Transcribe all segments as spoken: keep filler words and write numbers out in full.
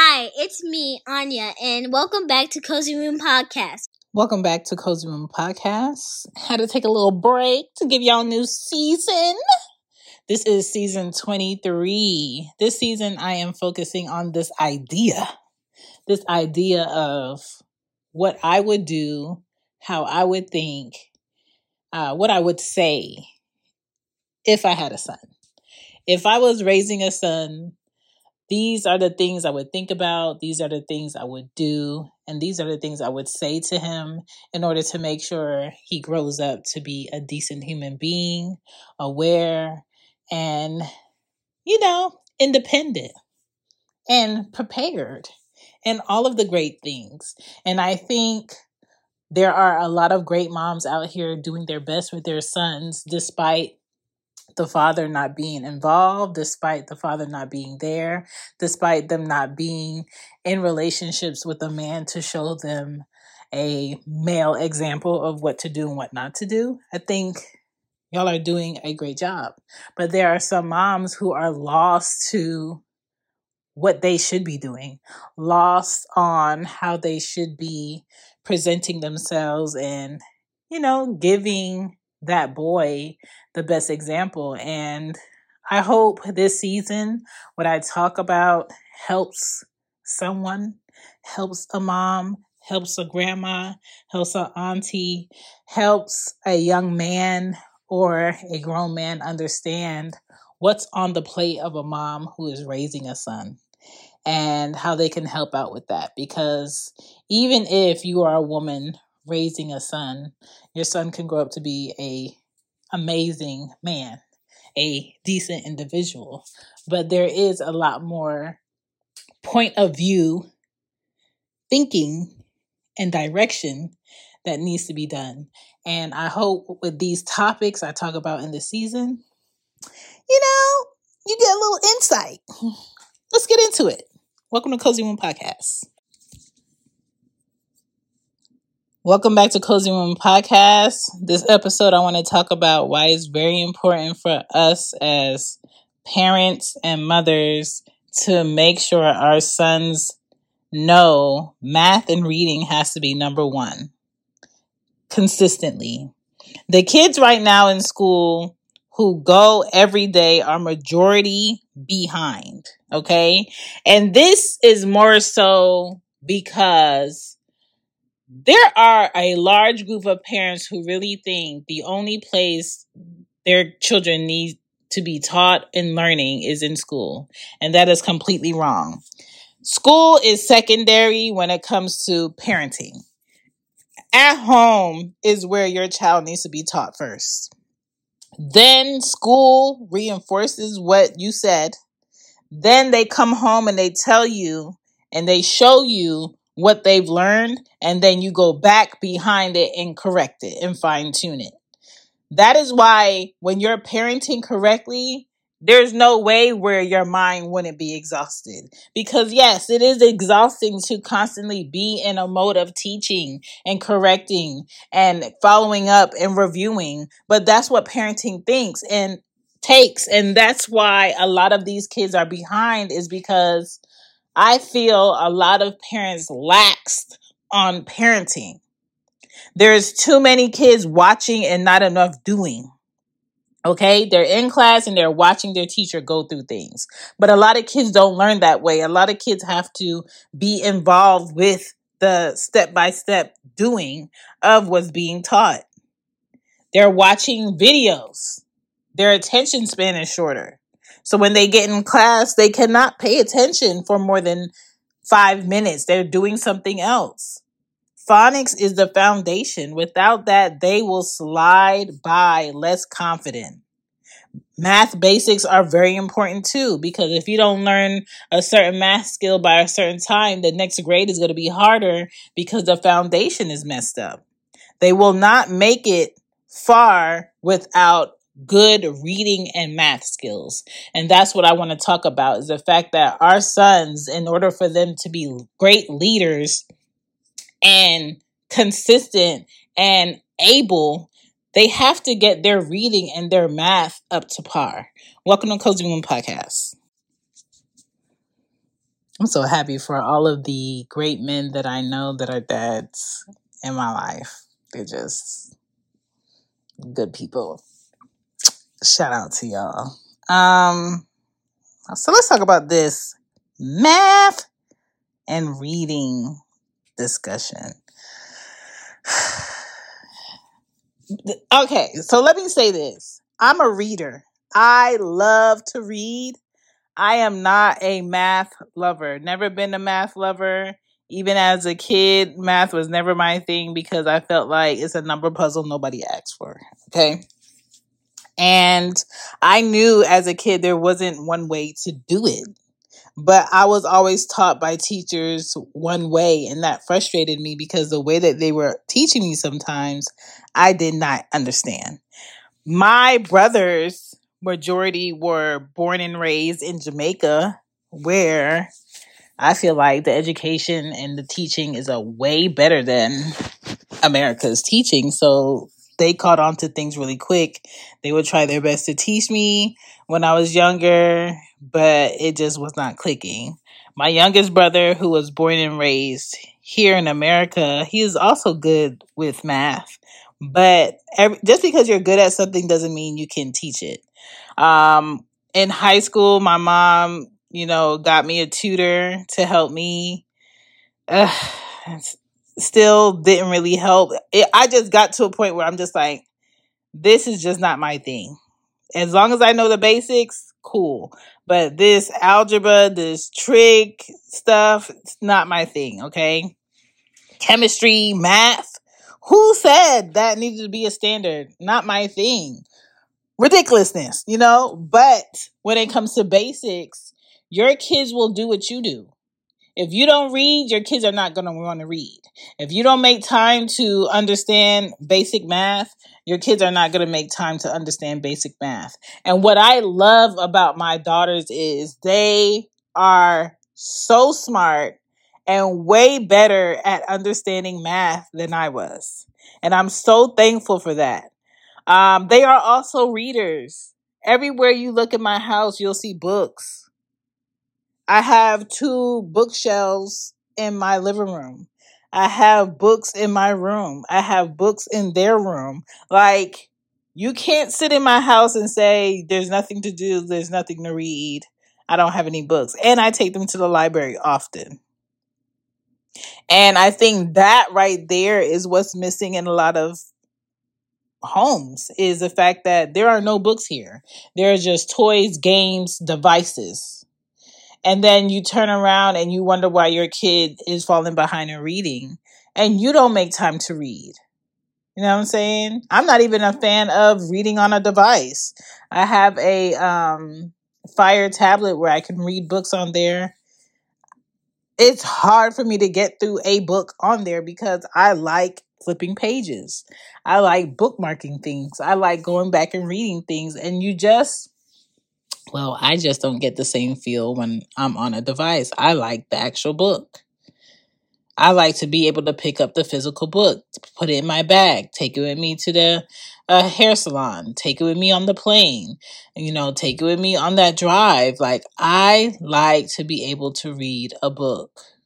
Hi, it's me, Anya, and welcome back to Cozy Room Podcast. Welcome back to Cozy Room Podcast. Had to take a little break to give y'all a new season. This is season twenty-three. This season, I am focusing on this idea. This idea of what I would do, how I would think, uh, what I would say if I had a son. If I was raising a son, these are the things I would think about. These are the things I would do. And these are the things I would say to him in order to make sure he grows up to be a decent human being, aware, and, you know, independent and prepared and all of the great things. And I think there are a lot of great moms out here doing their best with their sons, despite the father not being involved, despite the father not being there, despite them not being in relationships with a man to show them a male example of what to do and what not to do. I think y'all are doing a great job. But there are some moms who are lost to what they should be doing, lost on how they should be presenting themselves and, you know, giving that boy the best example. And I hope this season, what I talk about helps someone, helps a mom, helps a grandma, helps an auntie, helps a young man or a grown man understand what's on the plate of a mom who is raising a son and how they can help out with that. Because even if you are a woman raising a son, your son can grow up to be a amazing man, a decent individual. But there is a lot more point of view thinking and direction that needs to be done. And I hope with these topics I talk about in the season, you know, you get a little insight. Let's get into it. Welcome to Cozy Room Podcast. Welcome back to Cozy Room Podcast. This episode, I want to talk about why it's very important for us as parents and mothers to make sure our sons know math and reading has to be number one consistently. The kids right now in school who go every day are majority behind, okay? And this is more so because there are a large group of parents who really think the only place their children need to be taught and learning is in school. And that is completely wrong. School is secondary when it comes to parenting. At home is where your child needs to be taught first. Then school reinforces what you said. Then they come home and they tell you and they show you what they've learned, and then you go back behind it and correct it and fine tune it. That is why when you're parenting correctly, there's no way where your mind wouldn't be exhausted. Because yes, it is exhausting to constantly be in a mode of teaching and correcting and following up and reviewing. But that's what parenting thinks and takes. And that's why a lot of these kids are behind, is because I feel a lot of parents laxed on parenting. There's too many kids watching and not enough doing. Okay, they're in class and they're watching their teacher go through things. But a lot of kids don't learn that way. A lot of kids have to be involved with the step-by-step doing of what's being taught. They're watching videos. Their attention span is shorter. So when they get in class, they cannot pay attention for more than five minutes. They're doing something else. Phonics is the foundation. Without that, they will slide by less confident. Math basics are very important too, because if you don't learn a certain math skill by a certain time, the next grade is going to be harder because the foundation is messed up. They will not make it far without good reading and math skills. And that's what I want to talk about, is the fact that our sons, in order for them to be great leaders and consistent and able, they have to get their reading and their math up to par. Welcome to Cozy Room Podcast. I'm so happy for all of the great men that I know that are dads in my life. They're just good people. Shout out to y'all. Um, so let's talk about this math and reading discussion. Okay, so let me say this. I'm a reader. I love to read. I am not a math lover. Never been a math lover. Even as a kid, math was never my thing because I felt like it's a number puzzle nobody asked for. Okay. And I knew as a kid there wasn't one way to do it. But I was always taught by teachers one way, and that frustrated me because the way that they were teaching me sometimes, I did not understand. My brothers, majority were born and raised in Jamaica, where I feel like the education and the teaching is a way better than America's teaching. So they caught on to things really quick. They would try their best to teach me when I was younger, but it just was not clicking. My youngest brother, who was born and raised here in America, he is also good with math. But every, just because you're good at something doesn't mean you can teach it. Um, in high school, my mom, you know, got me a tutor to help me. Uh, still didn't really help. It, I just got to a point where I'm just like, this is just not my thing. As long as I know the basics, cool. But this algebra, this trig stuff, it's not my thing, okay? Chemistry, math. Who said that needed to be a standard? Not my thing. Ridiculousness, you know? But when it comes to basics, your kids will do what you do. If you don't read, your kids are not going to want to read. If you don't make time to understand basic math, your kids are not going to make time to understand basic math. And what I love about my daughters is they are so smart and way better at understanding math than I was. And I'm so thankful for that. Um, they are also readers. Everywhere you look in my house, you'll see books. I have two bookshelves in my living room. I have books in my room. I have books in their room. Like, you can't sit in my house and say, there's nothing to do, there's nothing to read. I don't have any books. And I take them to the library often. And I think that right there is what's missing in a lot of homes, is the fact that there are no books here. There are just toys, games, devices. And then you turn around and you wonder why your kid is falling behind in reading. And you don't make time to read. You know what I'm saying? I'm not even a fan of reading on a device. I have a um, Fire tablet where I can read books on there. It's hard for me to get through a book on there because I like flipping pages. I like bookmarking things. I like going back and reading things. And you just... Well, I just don't get the same feel when I'm on a device. I like the actual book. I like to be able to pick up the physical book, put it in my bag, take it with me to the uh, hair salon, take it with me on the plane, you know, take it with me on that drive. Like, I like to be able to read a book.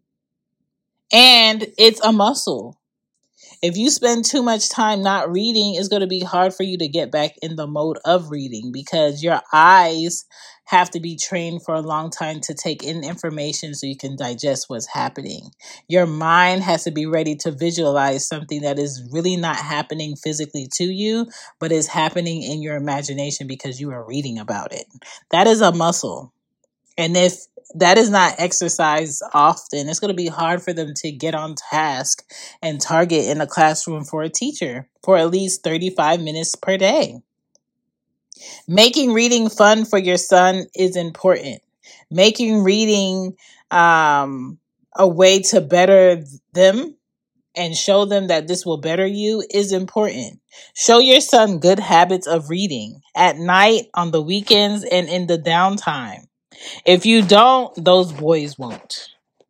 And it's a muscle. If you spend too much time not reading, it's going to be hard for you to get back in the mode of reading because your eyes have to be trained for a long time to take in information so you can digest what's happening. Your mind has to be ready to visualize something that is really not happening physically to you, but is happening in your imagination because you are reading about it. That is a muscle. And if that is not exercised often, it's going to be hard for them to get on task and target in a classroom for a teacher for at least thirty-five minutes per day. Making reading fun for your son is important. Making reading um, a way to better them and show them that this will better you is important. Show your son good habits of reading at night, on the weekends, and in the downtime. If you don't, those boys won't.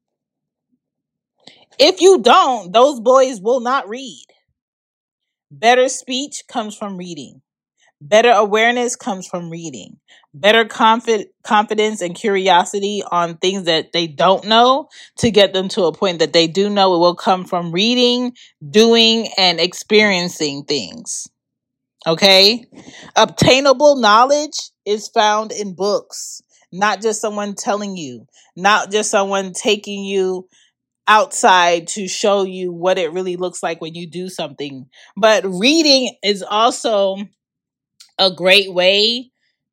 If you don't, those boys will not read. Better speech comes from reading. Better awareness comes from reading. Better confi- confidence and curiosity on things that they don't know to get them to a point that they do know, it will come from reading, doing, and experiencing things. Okay? Obtainable knowledge is found in books, not just someone telling you, not just someone taking you outside to show you what it really looks like when you do something. But reading is also a great way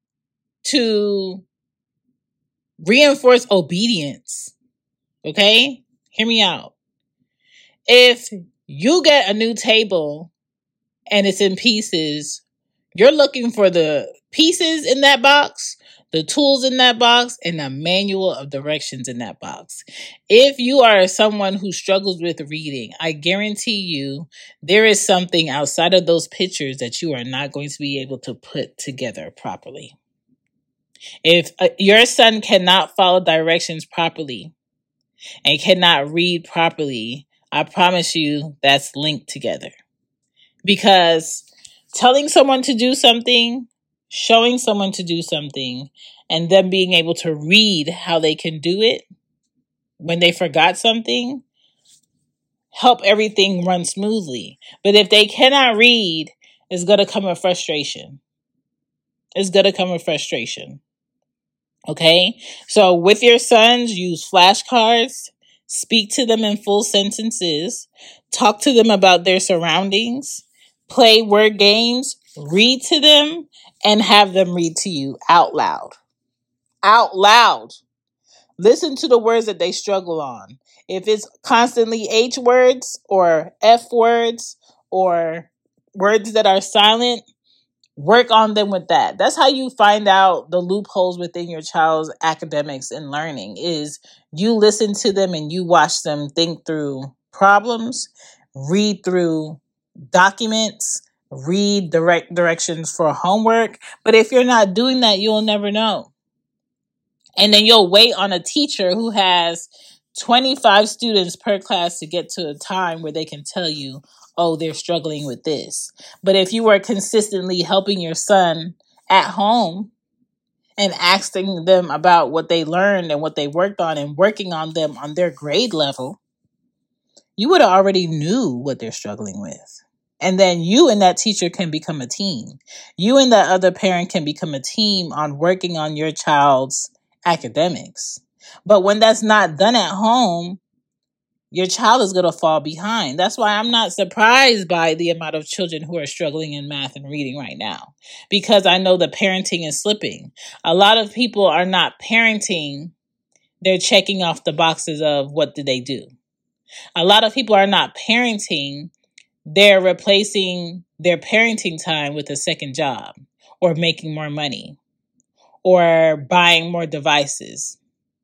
to reinforce obedience. Okay? Hear me out. If you get a new table and it's in pieces, you're looking for the pieces in that box, the tools in that box, and the manual of directions in that box. If you are someone who struggles with reading, I guarantee you there is something outside of those pictures that you are not going to be able to put together properly. If uh, your son cannot follow directions properly and cannot read properly, I promise you that's linked together. Because telling someone to do something, showing someone to do something, and them being able to read how they can do it when they forgot something, help everything run smoothly. But if they cannot read, it's going to come with frustration. It's going to come with frustration. Okay? So with your sons, use flashcards, speak to them in full sentences, talk to them about their surroundings, play word games, read to them, and have them read to you out loud. Out loud. Listen to the words that they struggle on. If it's constantly H words or F words or words that are silent, work on them with that. That's how you find out the loopholes within your child's academics and learning, is you listen to them and you watch them think through problems, read through documents, read direct directions for homework. But if you're not doing that, you'll never know. And then you'll wait on a teacher who has twenty-five students per class to get to a time where they can tell you, oh, they're struggling with this. But if you were consistently helping your son at home and asking them about what they learned and what they worked on and working on them on their grade level, you would have already knew what they're struggling with. And then you and that teacher can become a team. You and that other parent can become a team on working on your child's academics. But when that's not done at home, your child is going to fall behind. That's why I'm not surprised by the amount of children who are struggling in math and reading right now, because I know the parenting is slipping. A lot of people are not parenting. They're checking off the boxes of what did they do. A lot of people are not parenting. They're replacing their parenting time with a second job or making more money or buying more devices.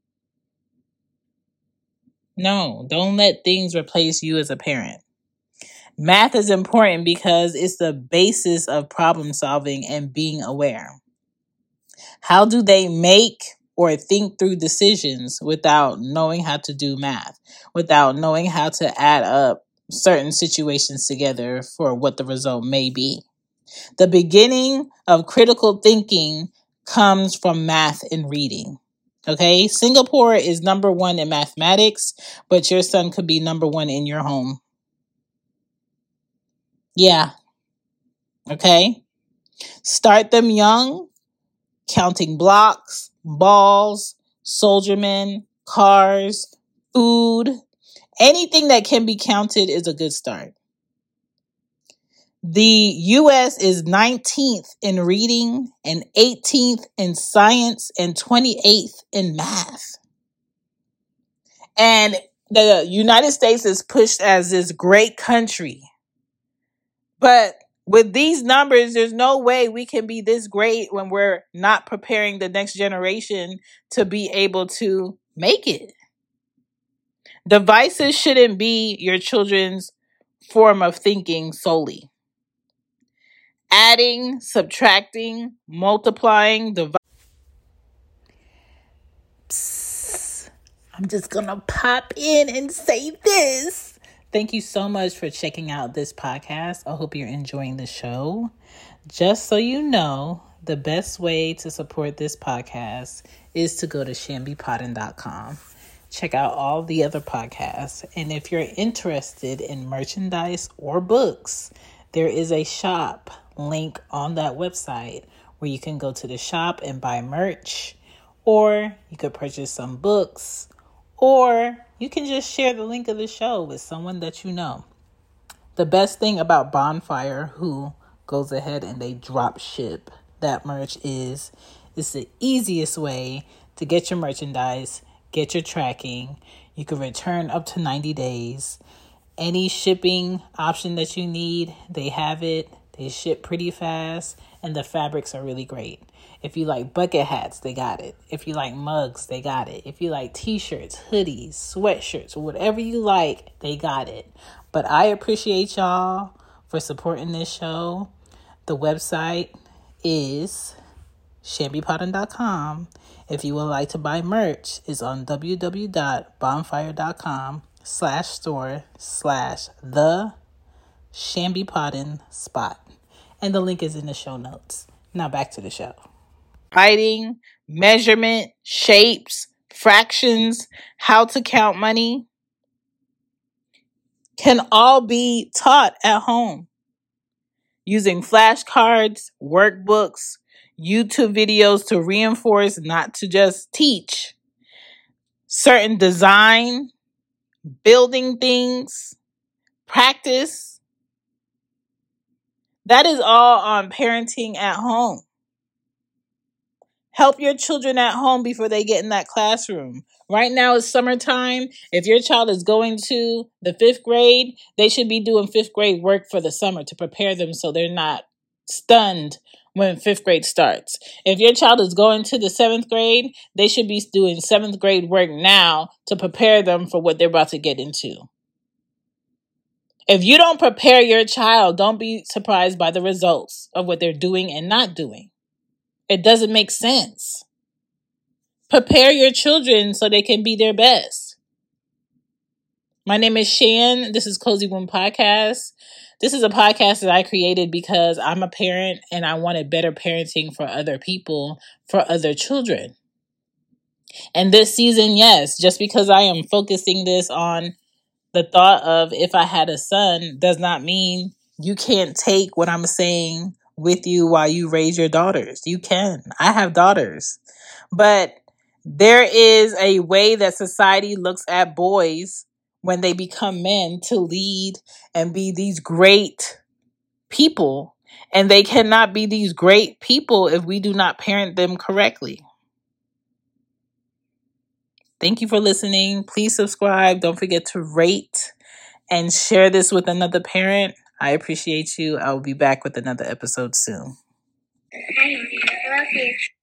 No, don't let things replace you as a parent. Math is important because it's the basis of problem solving and being aware. How do they make or think through decisions without knowing how to do math, without knowing how to add up certain situations together for what the result may be? The beginning of critical thinking comes from math and reading. Okay, Singapore is number one in mathematics, but your son could be number one in your home. Yeah. Okay. Start them young, counting blocks, balls, soldiermen, cars, food. Anything that can be counted is a good start. The U S is nineteenth in reading and eighteenth in science and twenty-eighth in math. And the United States is pushed as this great country. But with these numbers, there's no way we can be this great when we're not preparing the next generation to be able to make it. Devices shouldn't be your children's form of thinking solely. Adding, subtracting, multiplying, dividing. Psst. I'm just going to pop in and say this. Thank you so much for checking out this podcast. I hope you're enjoying the show. Just so you know, the best way to support this podcast is to go to shamby potting dot com. Check out all the other podcasts. And if you're interested in merchandise or books, there is a shop link on that website where you can go to the shop and buy merch, or you could purchase some books, or you can just share the link of the show with someone that you know. The best thing about Bonfire, who goes ahead and they drop ship that merch, is it's the easiest way to get your merchandise, get your tracking. You can return up to ninety days. Any shipping option that you need, they have it. They ship pretty fast, and the fabrics are really great. If you like bucket hats, they got it. If you like mugs, they got it. If you like t-shirts, hoodies, sweatshirts, whatever you like, they got it. But I appreciate y'all for supporting this show. The website is shamby potting dot com. If you would like to buy merch, it's on w w w dot bonfire dot com slash store slash the Shamby Potting spot. And the link is in the show notes. Now back to the show. Writing, measurement, shapes, fractions, how to count money can all be taught at home using flashcards, workbooks, YouTube videos to reinforce, not to just teach, certain design, building things, practice. That is all on parenting at home. Help your children at home before they get in that classroom. Right now it's summertime. If your child is going to the fifth grade, they should be doing fifth grade work for the summer to prepare them so they're not stunned when fifth grade starts. If your child is going to the seventh grade, they should be doing seventh grade work now to prepare them for what they're about to get into. If you don't prepare your child, don't be surprised by the results of what they're doing and not doing. It doesn't make sense. Prepare your children so they can be their best. My name is Shan. This is Cozy Womb Podcast. This is a podcast that I created because I'm a parent and I wanted better parenting for other people, for other children. And this season, yes, just because I am focusing this on the thought of if I had a son does not mean you can't take what I'm saying with you while you raise your daughters. You can. I have daughters. But there is a way that society looks at boys when they become men to lead and be these great people. And they cannot be these great people if we do not parent them correctly. Thank you for listening. Please subscribe. Don't forget to rate and share this with another parent. I appreciate you. I will be back with another episode soon. I love you.